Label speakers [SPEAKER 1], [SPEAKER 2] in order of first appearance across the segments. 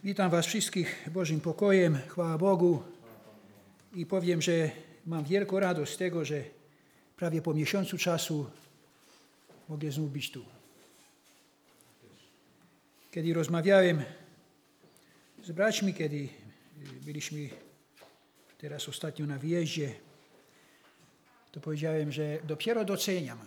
[SPEAKER 1] Witam Was wszystkich Bożym pokojem, chwała Bogu i powiem, że mam wielką radość z tego, że prawie po miesiącu czasu mogę znów być tu. Kiedy rozmawiałem z braćmi, kiedy byliśmy teraz ostatnio na wyjeździe, to powiedziałem, że dopiero doceniam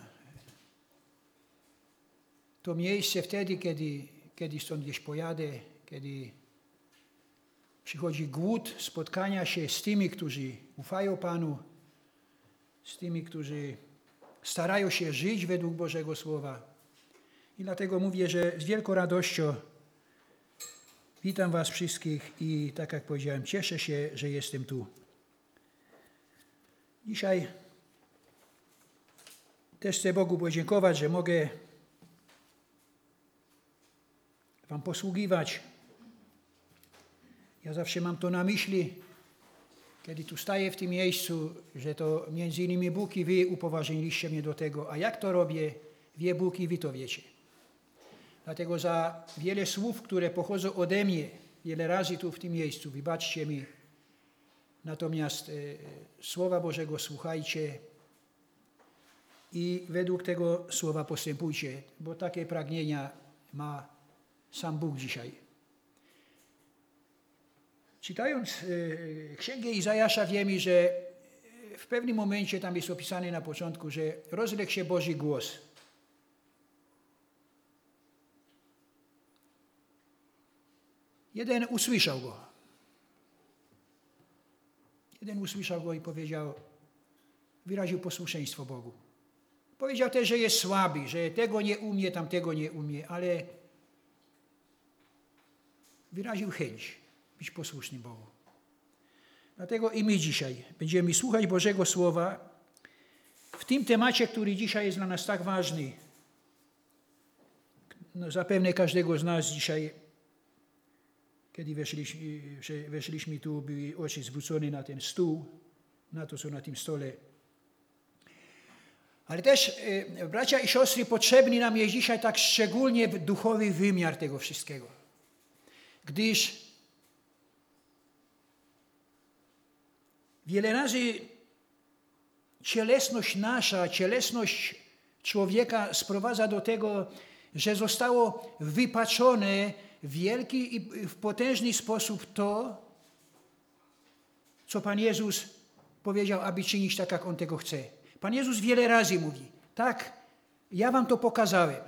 [SPEAKER 1] to miejsce wtedy, kiedy stąd gdzieś pojadę, kiedy przychodzi głód spotkania się z tymi, którzy ufają Panu, z tymi, którzy starają się żyć według Bożego Słowa. I dlatego mówię, że z wielką radością witam Was wszystkich i tak jak powiedziałem, cieszę się, że jestem tu. Dzisiaj też chcę Bogu podziękować, że mogę Wam posługiwać. Ja zawsze mam to na myśli, kiedy tu staję w tym miejscu, że to między innymi Bóg i Wy upoważniliście mnie do tego. A jak to robię, wie Bóg i Wy to wiecie. Dlatego za wiele słów, które pochodzą ode mnie, wiele razy tu w tym miejscu, wybaczcie mi. Natomiast Słowa Bożego słuchajcie i według tego Słowa postępujcie, bo takie pragnienia ma sam Bóg dzisiaj. Czytając Księgę Izajasza wiemy, że w pewnym momencie tam jest opisane na początku, że rozległ się Boży głos. Jeden usłyszał go i powiedział, wyraził posłuszeństwo Bogu. Powiedział też, że jest słaby, że tego nie umie, tamtego nie umie, ale wyraził chęć być posłusznym Bogu. Dlatego i my dzisiaj będziemy słuchać Bożego Słowa w tym temacie, który dzisiaj jest dla nas tak ważny. No, zapewne każdego z nas dzisiaj, kiedy weszliśmy tu, były oczy zwrócone na ten stół, na to, co na tym stole. Ale też, bracia i siostry, potrzebny nam jest dzisiaj tak szczególnie duchowy wymiar tego wszystkiego. Gdyż wiele razy cielesność człowieka sprowadza do tego, że zostało wypaczone w wielki i w potężny sposób to, co Pan Jezus powiedział, aby czynić tak, jak On tego chce. Pan Jezus wiele razy mówi, tak, ja wam to pokazałem.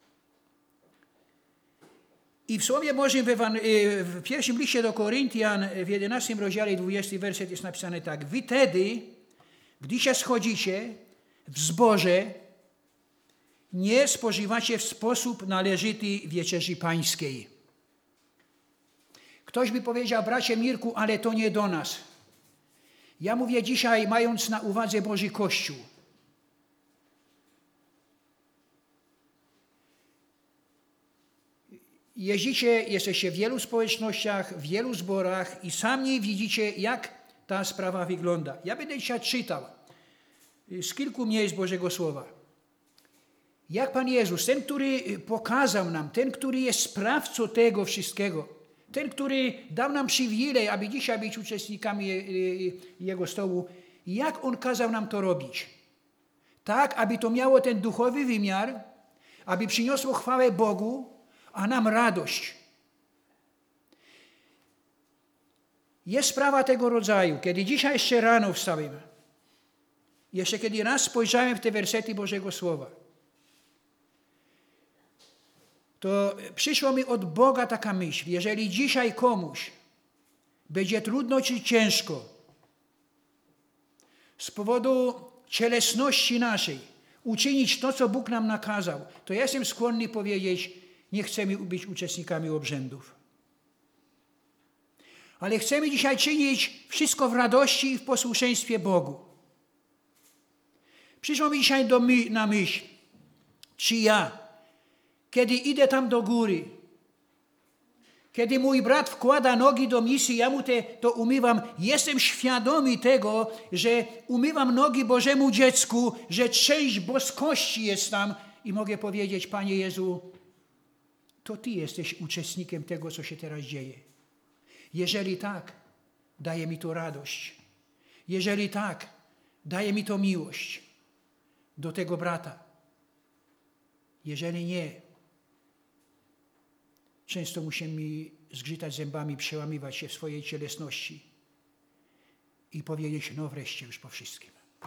[SPEAKER 1] I w Słowie Bożym w pierwszym liście do Koryntian w 11 rozdziale 20 werset jest napisane tak. Wy tedy, gdy się schodzicie w zboże, nie spożywacie w sposób należyty wieczerzy pańskiej. Ktoś by powiedział, bracie Mirku, ale to nie do nas. Ja mówię dzisiaj, mając na uwadze Boży Kościół. Jesteście w wielu społecznościach, w wielu zborach i sami widzicie, jak ta sprawa wygląda. Ja będę dzisiaj czytał z kilku miejsc Bożego Słowa. Jak Pan Jezus, ten, który pokazał nam, ten, który jest sprawcą tego wszystkiego, ten, który dał nam przywilej, aby dzisiaj być uczestnikami Jego stołu, jak On kazał nam to robić. Tak, aby to miało ten duchowy wymiar, aby przyniosło chwałę Bogu, a nam radość. Jest sprawa tego rodzaju, kiedy dzisiaj jeszcze rano wstałem, jeszcze kiedy raz spojrzałem w te wersety Bożego Słowa, to przyszło mi od Boga taka myśl, jeżeli dzisiaj komuś będzie trudno czy ciężko z powodu cielesności naszej uczynić to, co Bóg nam nakazał, to ja jestem skłonny powiedzieć, nie chcemy być uczestnikami obrzędów. Ale chcemy dzisiaj czynić wszystko w radości i w posłuszeństwie Bogu. Przyszło mi dzisiaj na myśl, czy ja, kiedy idę tam do góry, kiedy mój brat wkłada nogi do misy, ja mu to umywam, jestem świadomy tego, że umywam nogi Bożemu dziecku, że część boskości jest tam i mogę powiedzieć, Panie Jezu, to Ty jesteś uczestnikiem tego, co się teraz dzieje. Jeżeli tak, daje mi to radość. Jeżeli tak, daje mi to miłość do tego brata. Jeżeli nie, często musimy zgrzytać zębami, przełamywać się w swojej cielesności i powiedzieć, no wreszcie już po wszystkim.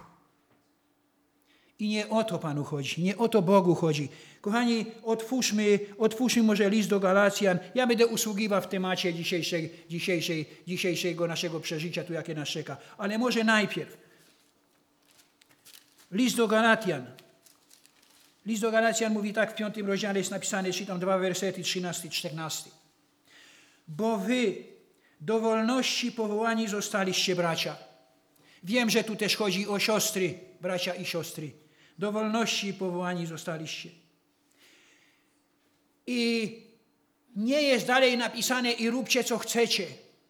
[SPEAKER 1] I nie o to Panu chodzi, nie o to Bogu chodzi. Kochani, otwórzmy może list do Galacjan. Ja będę usługiwał w temacie dzisiejszego naszego przeżycia, tu jakie nas czeka. Ale może najpierw list do Galacjan. List do Galacjan mówi tak, w 5 rozdziale jest napisane, czytam 2 wersety, 13 i 14. Bo wy do wolności powołani zostaliście, bracia. Wiem, że tu też chodzi o siostry, bracia i siostry. Do wolności powołani zostaliście. I nie jest dalej napisane i róbcie co chcecie.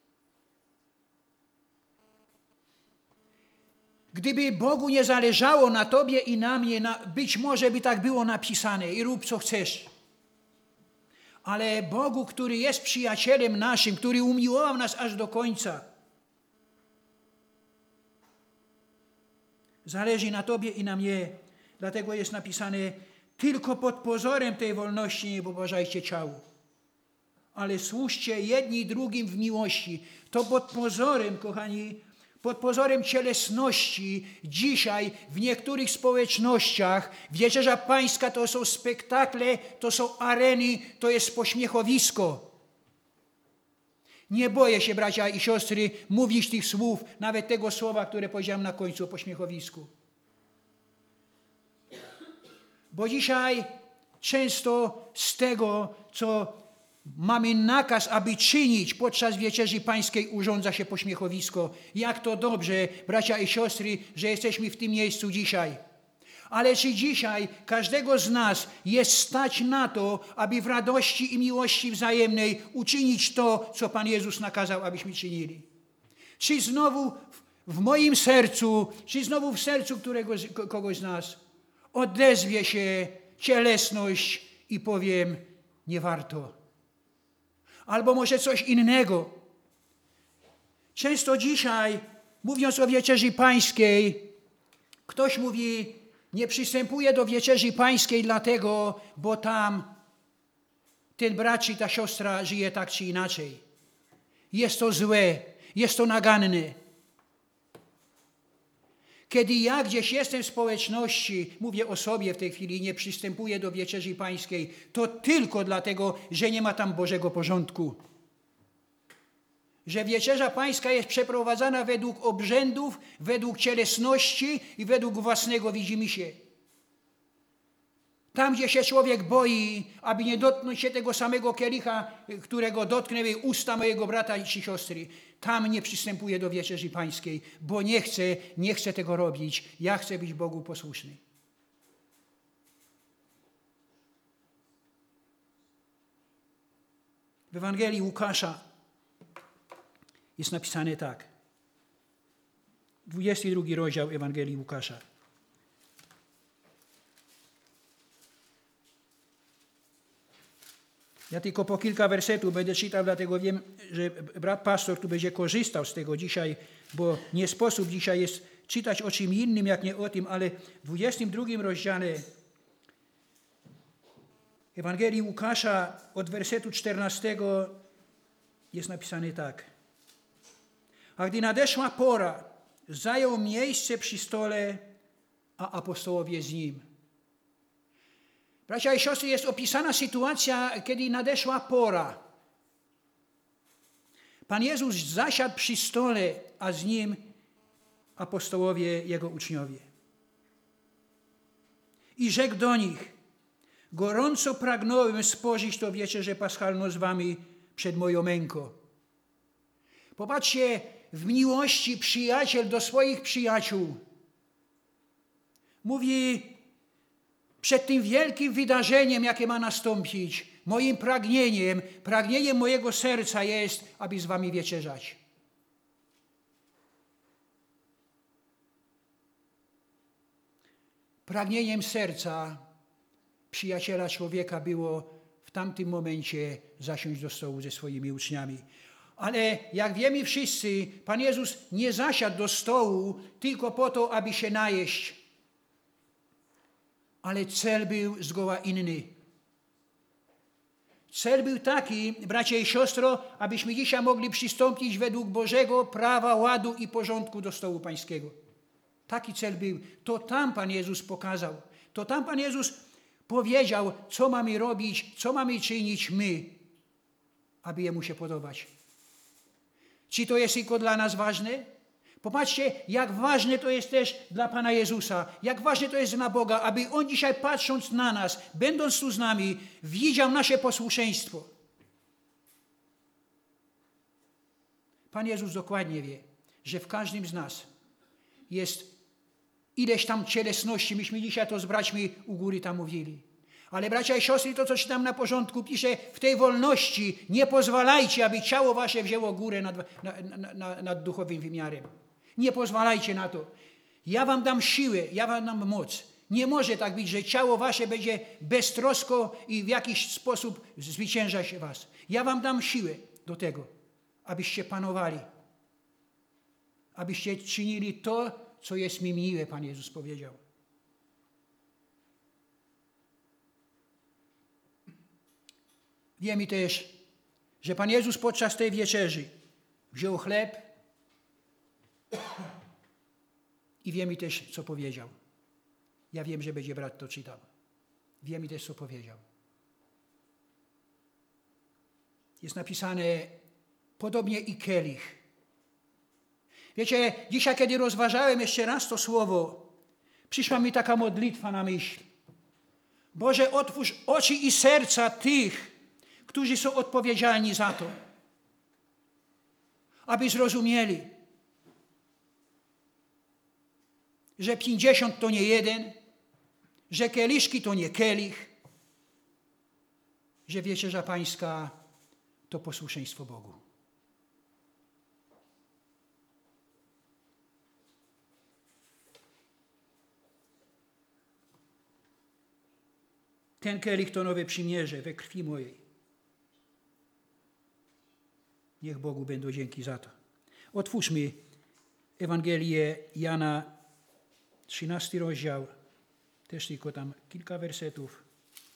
[SPEAKER 1] Gdyby Bogu nie zależało na tobie i na mnie, być może by tak było napisane i rób co chcesz. Ale Bogu, który jest przyjacielem naszym, który umiłował nas aż do końca, zależy na tobie i na mnie. Dlatego jest napisane, tylko pod pozorem tej wolności nie poważajcie ciału. Ale służcie jedni drugim w miłości. To pod pozorem, kochani, pod pozorem cielesności dzisiaj w niektórych społecznościach wieczerza pańska to są spektakle, to są areny, to jest pośmiechowisko. Nie boję się, bracia i siostry, mówić tych słów, nawet tego słowa, które powiedziałem na końcu o pośmiechowisku. Bo dzisiaj często z tego, co mamy nakaz, aby czynić podczas wieczerzy pańskiej, urządza się pośmiechowisko. Jak to dobrze, bracia i siostry, że jesteśmy w tym miejscu dzisiaj. Ale czy dzisiaj każdego z nas jest stać na to, aby w radości i miłości wzajemnej uczynić to, co Pan Jezus nakazał, abyśmy czynili? Czy znowu w moim sercu, czy znowu w sercu kogoś z nas odezwie się cielesność i powiem, nie warto. Albo może coś innego. Często dzisiaj, mówiąc o wieczerzy pańskiej, ktoś mówi, nie przystępuje do wieczerzy pańskiej dlatego, bo tam ten brat czy ta siostra żyje tak czy inaczej. Jest to złe, jest to naganne. Kiedy ja gdzieś jestem w społeczności, mówię o sobie w tej chwili, nie przystępuję do wieczerzy pańskiej, to tylko dlatego, że nie ma tam Bożego porządku. Że wieczerza pańska jest przeprowadzana według obrzędów, według cielesności i według własnego widzimisię. Tam, gdzie się człowiek boi, aby nie dotknąć się tego samego kielicha, którego dotknęły usta mojego brata czy siostry, tam nie przystępuję do wieczerzy pańskiej, bo nie chcę tego robić. Ja chcę być Bogu posłuszny. W Ewangelii Łukasza jest napisane tak. 22 rozdział Ewangelii Łukasza. Ja tylko po kilka wersetów będę czytał, dlatego wiem, że brat pastor tu będzie korzystał z tego dzisiaj, bo nie sposób dzisiaj jest czytać o czym innym, jak nie o tym, ale w 22 rozdziale Ewangelii Łukasza od wersetu 14 jest napisane tak. A gdy nadeszła pora, zajął miejsce przy stole, a apostołowie z nim. Bracia i siostry, jest opisana sytuacja, kiedy nadeszła pora. Pan Jezus zasiadł przy stole, a z nim apostołowie, jego uczniowie. I rzekł do nich, gorąco pragnąłem spożyć to wieczerzę paschalną z wami przed moją męką. Popatrzcie, w miłości przyjaciel do swoich przyjaciół mówi, przed tym wielkim wydarzeniem, jakie ma nastąpić, moim pragnieniem mojego serca jest, aby z wami wieczerzać. Pragnieniem serca przyjaciela człowieka było w tamtym momencie zasiąść do stołu ze swoimi uczniami. Ale jak wiemy wszyscy, Pan Jezus nie zasiadł do stołu tylko po to, aby się najeść. Ale cel był zgoła inny. Cel był taki, bracia i siostro, abyśmy dzisiaj mogli przystąpić według Bożego prawa, ładu i porządku do stołu pańskiego. Taki cel był. To tam Pan Jezus pokazał. To tam Pan Jezus powiedział, co mamy robić, co mamy czynić my, aby Jemu się podobać. Czy to jest tylko dla nas ważne? Popatrzcie, jak ważne to jest też dla Pana Jezusa, jak ważne to jest dla Boga, aby On dzisiaj patrząc na nas, będąc tu z nami, widział nasze posłuszeństwo. Pan Jezus dokładnie wie, że w każdym z nas jest ileś tam cielesności. Myśmy dzisiaj to z braćmi u góry tam mówili. Ale bracia i siostry, to co czytam na porządku, pisze, w tej wolności nie pozwalajcie, aby ciało wasze wzięło górę nad duchowym wymiarem. Nie pozwalajcie na to. Ja wam dam siłę, ja wam dam moc. Nie może tak być, że ciało wasze będzie beztrosko i w jakiś sposób zwyciężać was. Ja wam dam siłę do tego, abyście panowali. Abyście czynili to, co jest mi miłe, Pan Jezus powiedział. Wiemy też, że Pan Jezus podczas tej wieczerzy wziął chleb i wiemy też, co powiedział. Ja wiem, że będzie brat to czytał. Wiemy też, co powiedział. Jest napisane podobnie i kielich. Wiecie, dzisiaj, kiedy rozważałem jeszcze raz to słowo, przyszła mi taka modlitwa na myśl. Boże, otwórz oczy i serca tych, którzy są odpowiedzialni za to, aby zrozumieli, że 50 to nie jeden, że kieliszki to nie kielich, że wieczerza pańska to posłuszeństwo Bogu. Ten kielich to nowe przymierze we krwi mojej. Niech Bogu będą dzięki za to. Otwórzmy Ewangelię Jana, 13 rozdział, też tylko tam kilka wersetów.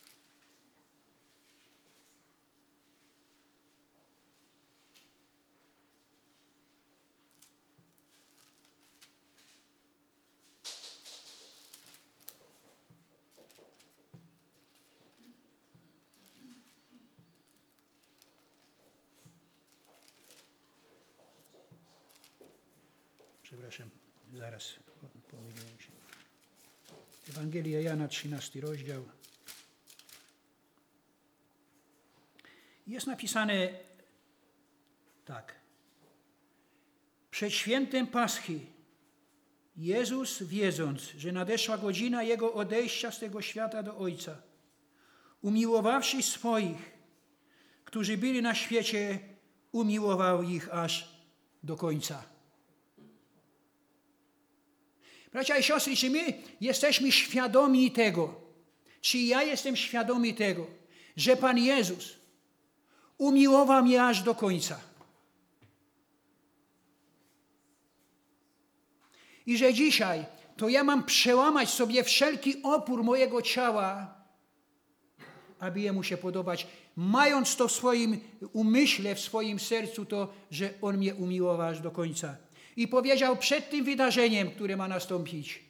[SPEAKER 1] Przepraszam, zaraz pomyliłem się. Ewangelia Jana, 13 rozdział. Jest napisane tak. Przed świętem Paschy Jezus, wiedząc, że nadeszła godzina Jego odejścia z tego świata do Ojca, umiłowawszy swoich, którzy byli na świecie, umiłował ich aż do końca. Bracia i siostry, czy my jesteśmy świadomi tego, czy ja jestem świadomy tego, że Pan Jezus umiłował mnie aż do końca? I że dzisiaj to ja mam przełamać sobie wszelki opór mojego ciała, aby Jemu się podobać, mając to w swoim umyśle, w swoim sercu to, że On mnie umiłował aż do końca. I powiedział przed tym wydarzeniem, które ma nastąpić.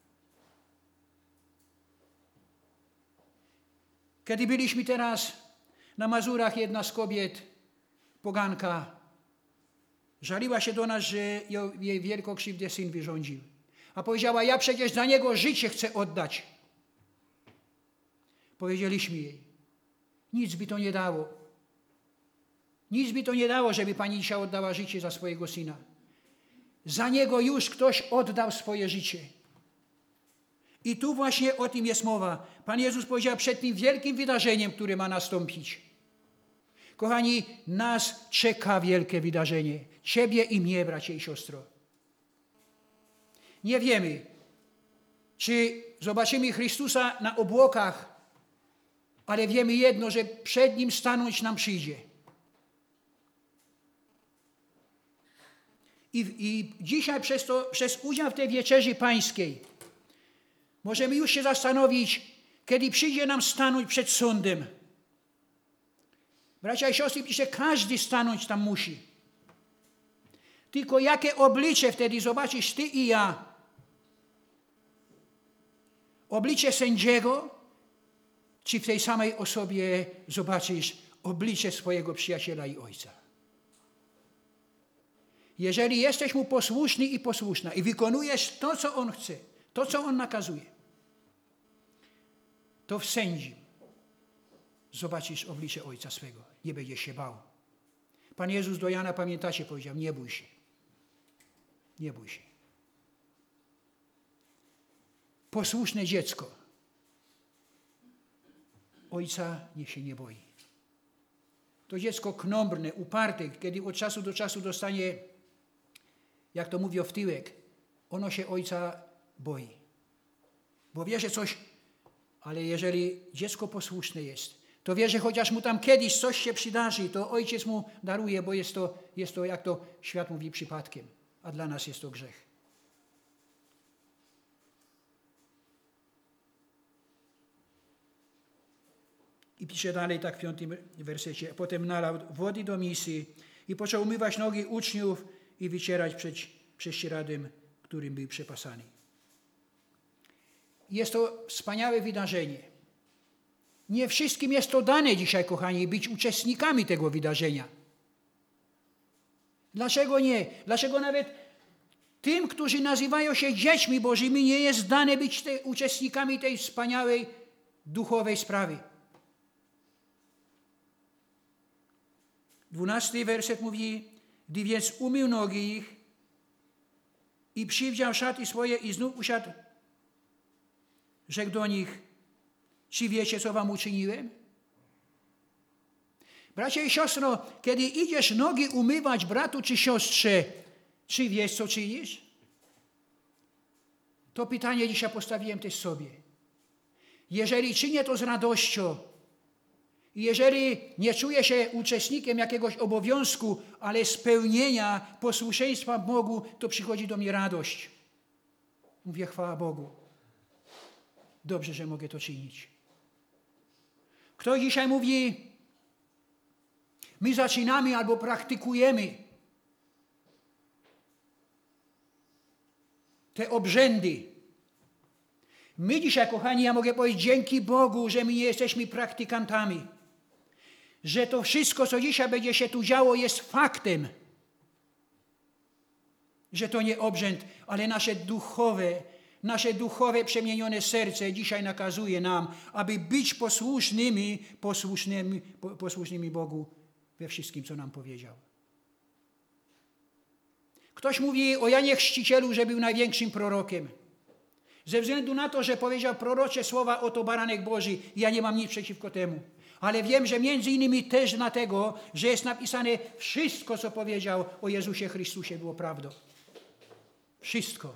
[SPEAKER 1] Kiedy byliśmy teraz na Mazurach, jedna z kobiet, poganka, żaliła się do nas, że jej wielką krzywdę syn wyrządził. A powiedziała, ja przecież za niego życie chcę oddać. Powiedzieliśmy jej, nic by to nie dało. Nic by to nie dało, żeby pani dzisiaj oddała życie za swojego syna. Za niego już ktoś oddał swoje życie. I tu właśnie o tym jest mowa. Pan Jezus powiedział przed tym wielkim wydarzeniem, które ma nastąpić. Kochani, nas czeka wielkie wydarzenie. Ciebie i mnie, bracie i siostro. Nie wiemy, czy zobaczymy Chrystusa na obłokach, ale wiemy jedno, że przed Nim stanąć nam przyjdzie. I dzisiaj przez udział w tej wieczerzy pańskiej możemy już się zastanowić, kiedy przyjdzie nam stanąć przed sądem. Bracia i siostry, pisze, każdy stanąć tam musi. Tylko jakie oblicze wtedy zobaczysz ty i ja? Oblicze sędziego, czy w tej samej osobie zobaczysz oblicze swojego przyjaciela i ojca? Jeżeli jesteś mu posłuszny i posłuszna i wykonujesz to, co on chce, to, co on nakazuje, to w sędzi zobaczysz oblicze ojca swego. Nie będziesz się bał. Pan Jezus do Jana, pamiętacie, powiedział, nie bój się. Nie bój się. Posłuszne dziecko ojca niech się nie boi. To dziecko knombrne, uparte, kiedy od czasu do czasu dostanie, jak to mówią, w tyłek, ono się ojca boi. Bo wie, że coś, ale jeżeli dziecko posłuszne jest, to wie, że chociaż mu tam kiedyś coś się przydarzy, to ojciec mu daruje, bo jest to, jak to świat mówi, przypadkiem, a dla nas jest to grzech. I pisze dalej tak w 5. wersecie. Potem nalał wody do misy i począł umywać nogi uczniów i wycierać prześcieradłem, którym był przepasany. Jest to wspaniałe wydarzenie. Nie wszystkim jest to dane dzisiaj, kochani, być uczestnikami tego wydarzenia. Dlaczego nie? Dlaczego nawet tym, którzy nazywają się dziećmi Bożymi, nie jest dane być uczestnikami tej wspaniałej duchowej sprawy? 12 werset mówi, gdy więc umył nogi ich i przywdział szaty swoje i znów usiadł, rzekł do nich, czy wiecie, co wam uczyniłem? Bracia i siostro, kiedy idziesz nogi umywać bratu czy siostrze, czy wiesz, co czynisz? To pytanie dzisiaj postawiłem też sobie. Jeżeli czynię to z radością, jeżeli nie czuję się uczestnikiem jakiegoś obowiązku, ale spełnienia posłuszeństwa Bogu, to przychodzi do mnie radość. Mówię, chwała Bogu. Dobrze, że mogę to czynić. Ktoś dzisiaj mówi, my zaczynamy albo praktykujemy te obrzędy. My dzisiaj, kochani, ja mogę powiedzieć, dzięki Bogu, że my nie jesteśmy praktykantami. Że to wszystko, co dzisiaj będzie się tu działo, jest faktem. Że to nie obrzęd, ale nasze duchowe przemienione serce dzisiaj nakazuje nam, aby być posłusznymi Bogu we wszystkim, co nam powiedział. Ktoś mówi o Janie Chrzcicielu, że był największym prorokiem. Ze względu na to, że powiedział prorocze słowa, oto baranek Boży, ja nie mam nic przeciwko temu. Ale wiem, że między innymi też dlatego, że jest napisane wszystko, co powiedział o Jezusie Chrystusie, było prawdą. Wszystko.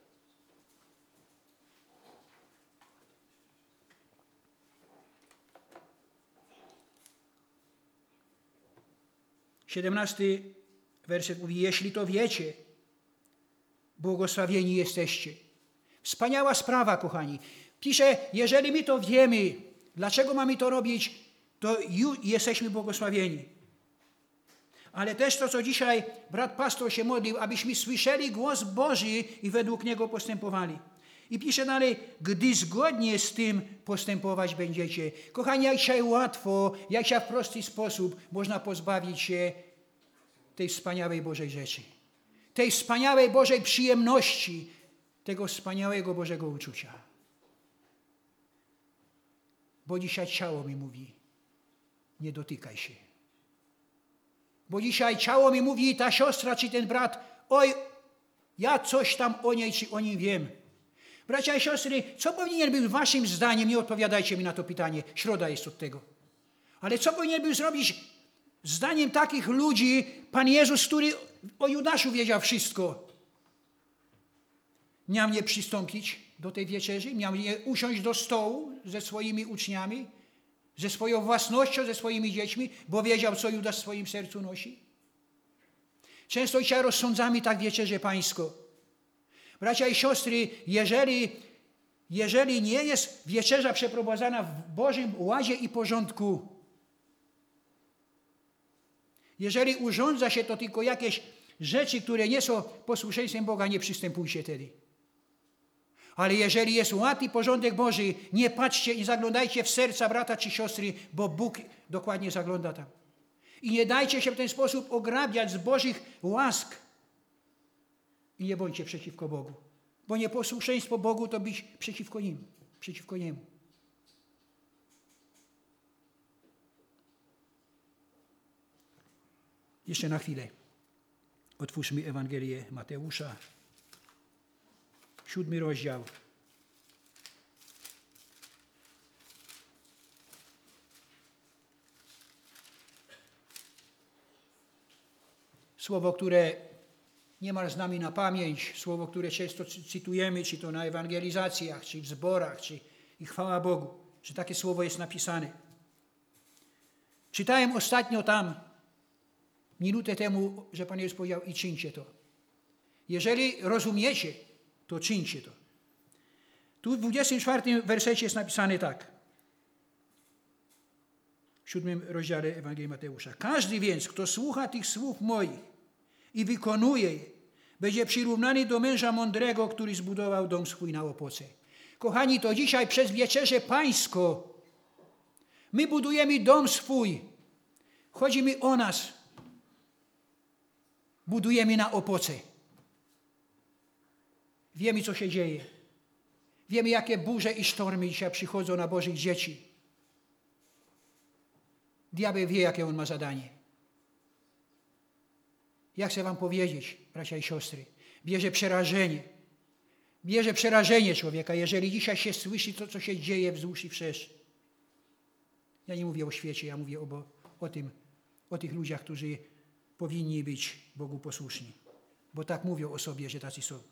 [SPEAKER 1] Siedemnasty werset mówi, jeśli to wiecie, błogosławieni jesteście. Wspaniała sprawa, kochani. Pisze, jeżeli my to wiemy, dlaczego mamy to robić, to jesteśmy błogosławieni. Ale też to, co dzisiaj brat pastor się modlił, abyśmy słyszeli głos Boży i według niego postępowali. I pisze dalej, gdy zgodnie z tym postępować będziecie. Kochani, jak dzisiaj łatwo, jak dzisiaj w prosty sposób można pozbawić się tej wspaniałej Bożej rzeczy. Tej wspaniałej Bożej przyjemności, tego wspaniałego Bożego uczucia. Bo dzisiaj ciało mi mówi, nie dotykaj się. Bo dzisiaj ciało mi mówi, ta siostra czy ten brat, oj, ja coś tam o niej czy o nim wiem. Bracia i siostry, co powinien był waszym zdaniem, nie odpowiadajcie mi na to pytanie, środa jest od tego. Ale co powinien był zrobić zdaniem takich ludzi Pan Jezus, który o Judaszu wiedział wszystko? Miał nie przystąpić do tej wieczerzy, miał nie usiąść do stołu ze swoimi uczniami, ze swoją własnością, ze swoimi dziećmi, bo wiedział, co Judasz w swoim sercu nosi. Często dzisiaj rozsądzamy tak wieczerzę pańską. Bracia i siostry, jeżeli nie jest wieczerza przeprowadzana w Bożym ładzie i porządku, jeżeli urządza się to tylko jakieś rzeczy, które nie są posłuszeństwem Boga, nie przystępujcie wtedy. Ale jeżeli jest ład i porządek Boży, nie patrzcie i zaglądajcie w serca brata czy siostry, bo Bóg dokładnie zagląda tam. I nie dajcie się w ten sposób ograbiać z Bożych łask. I nie bądźcie przeciwko Bogu. Bo nieposłuszeństwo Bogu to być przeciwko nim, przeciwko Niemu. Jeszcze na chwilę. Otwórzmy Ewangelię Mateusza, 7 rozdział. Słowo, które niemal z nami na pamięć, słowo, które często cytujemy, czy to na ewangelizacjach, czy w zborach, i chwała Bogu, że takie słowo jest napisane. Czytałem ostatnio tam, minutę temu, że Pan Jezus powiedział: i czyńcie to. Jeżeli rozumiecie, to czyńcie to. Tu w 24 wersecie jest napisane tak. W 7 rozdziale Ewangelii Mateusza. Każdy więc, kto słucha tych słów moich i wykonuje je, będzie przyrównany do męża mądrego, który zbudował dom swój na opoce. Kochani, to dzisiaj przez wieczerzę pańską my budujemy dom swój. Chodzi mi o nas. Budujemy na opoce. Wiemy, co się dzieje. Wiemy, jakie burze i sztormy dzisiaj przychodzą na Bożych dzieci. Diabeł wie, jakie on ma zadanie. Ja chcę wam powiedzieć, bracia i siostry, bierze przerażenie człowieka, jeżeli dzisiaj się słyszy to, co się dzieje wzdłuż i wszerz. Ja nie mówię o świecie, ja mówię o tych ludziach, którzy powinni być Bogu posłuszni, bo tak mówią o sobie, że tacy są.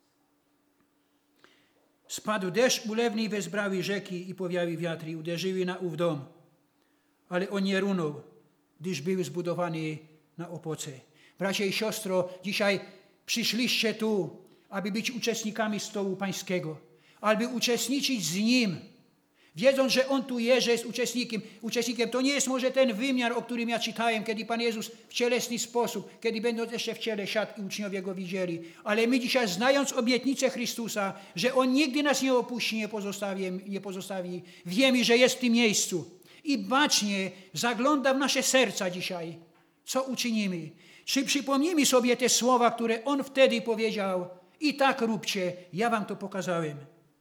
[SPEAKER 1] Spadł deszcz ulewny i wezbrały rzeki i powiały wiatry i uderzyły na ów dom, ale on nie runął, gdyż był zbudowany na opoce. Bracia i siostro, dzisiaj przyszliście tu, aby być uczestnikami stołu pańskiego, aby uczestniczyć z Nim, wiedząc, że On tu jest, że jest uczestnikiem. To nie jest może ten wymiar, o którym ja czytałem, kiedy Pan Jezus w cielesny sposób, kiedy będąc jeszcze w ciele siadł i uczniowie Go widzieli. Ale my dzisiaj, znając obietnicę Chrystusa, że On nigdy nas nie opuści, nie pozostawi, wiemy, że jest w tym miejscu. I bacznie zagląda w nasze serca dzisiaj. Co uczynimy? Czy przypomnimy sobie te słowa, które On wtedy powiedział: i tak róbcie, ja wam to pokazałem.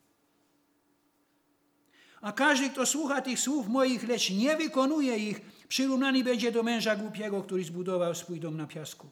[SPEAKER 1] A każdy, kto słucha tych słów moich, lecz nie wykonuje ich, przyrównany będzie do męża głupiego, który zbudował swój dom na piasku.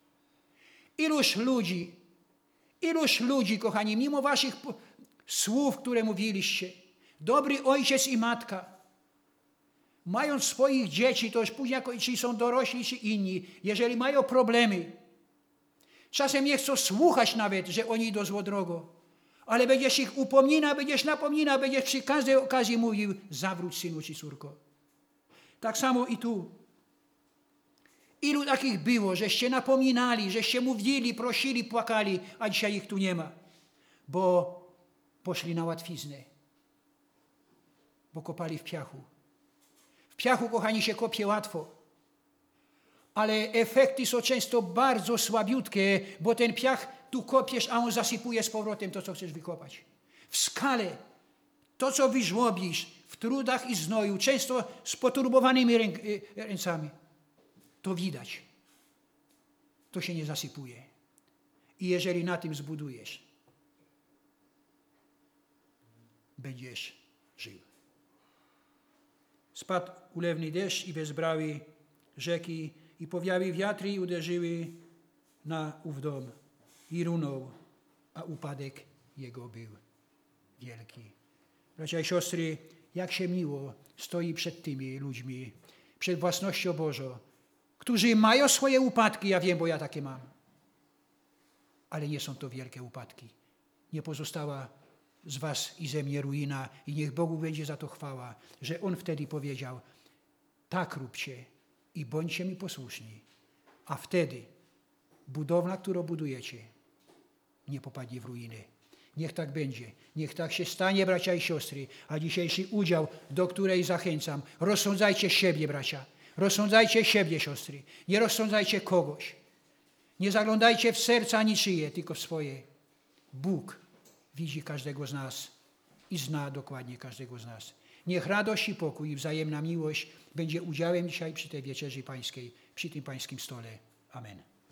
[SPEAKER 1] Iluż ludzi, kochani, mimo waszych słów, które mówiliście, dobry ojciec i matka, mając swoich dzieci, to już później, czy są dorośli, czy inni, jeżeli mają problemy, czasem nie chcą słuchać nawet, że oni idą złą drogą, ale będziesz ich upominał, będziesz napominał, będziesz przy każdej okazji mówił: zawróć, synu czy córko. Tak samo i tu. Ilu takich było, żeście napominali, żeście mówili, prosili, płakali, a dzisiaj ich tu nie ma, bo poszli na łatwiznę, bo kopali w piachu. W piachu, kochani, się kopie łatwo, ale efekty są często bardzo słabiutkie, bo ten piach tu kopiesz, a on zasypuje z powrotem to, co chcesz wykopać. W skale, to, co wyżłobisz, w trudach i znoju, często z poturbowanymi ręcami, to widać. To się nie zasypuje. I jeżeli na tym zbudujesz, będziesz żył. Spadł ulewny deszcz i wezbrały rzeki i powiały wiatry i uderzyły na ów dom. I runął, a upadek jego był wielki. Bracia i siostry, jak się miło stoi przed tymi ludźmi, przed własnością Bożą, którzy mają swoje upadki, ja wiem, bo ja takie mam. Ale nie są to wielkie upadki. Nie pozostała z was i ze mnie ruina i niech Bogu będzie za to chwała, że On wtedy powiedział: tak róbcie i bądźcie mi posłuszni, a wtedy budowla, którą budujecie, nie popadnie w ruiny. Niech tak będzie. Niech tak się stanie, bracia i siostry. A dzisiejszy udział, do której zachęcam, rozsądzajcie siebie, bracia. Rozsądzajcie siebie, siostry. Nie rozsądzajcie kogoś. Nie zaglądajcie w serca niczyje, tylko w swoje. Bóg widzi każdego z nas i zna dokładnie każdego z nas. Niech radość i pokój i wzajemna miłość będzie udziałem dzisiaj przy tej wieczerzy pańskiej, przy tym pańskim stole. Amen.